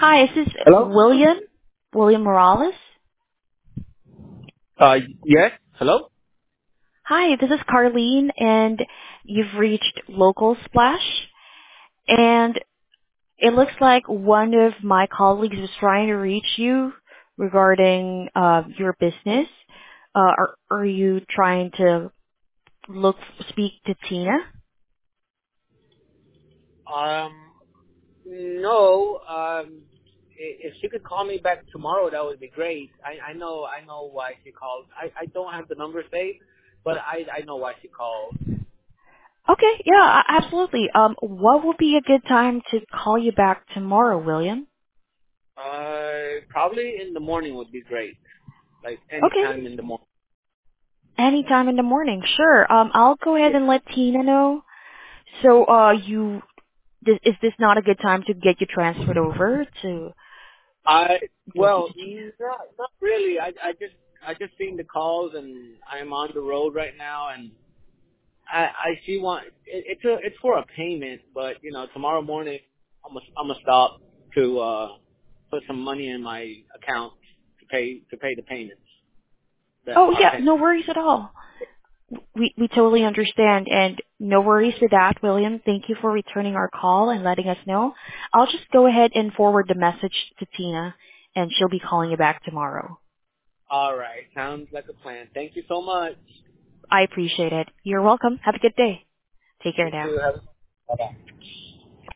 Hi, is this Hello? William? William Morales? Yes. Hello? Hi, this is Carlene, and you've reached Local Splash. And it looks like one of my colleagues was trying to reach you regarding your business. Are you trying to speak to Tina? Um, no. If she could call me back tomorrow, that would be great. I know why she called. I don't have the number saved, but I know why she called. Okay, yeah, absolutely. What would be a good time to call you back tomorrow, William? Probably in the morning would be great. Like any Okay, time in the morning. anytime in the morning, sure. I'll go ahead and let Tina know. So, is this not a good time to get you transferred over to I get you well, to Tina? not really. I just seen the calls and I'm on the road right now and I see one. It's for a payment, but you know, tomorrow morning I'm gonna stop to put some money in my account to pay the payments that Oh are yeah, no pending. worries at all. We totally understand, and no worries with that, William. Thank you for returning our call and letting us know. I'll just go ahead and forward the message to Tina, and she'll be calling you back tomorrow. All right, sounds like a plan. Thank you so much. I appreciate it. You're welcome. Have a good day. Take care You now. too. Have. Bye bye.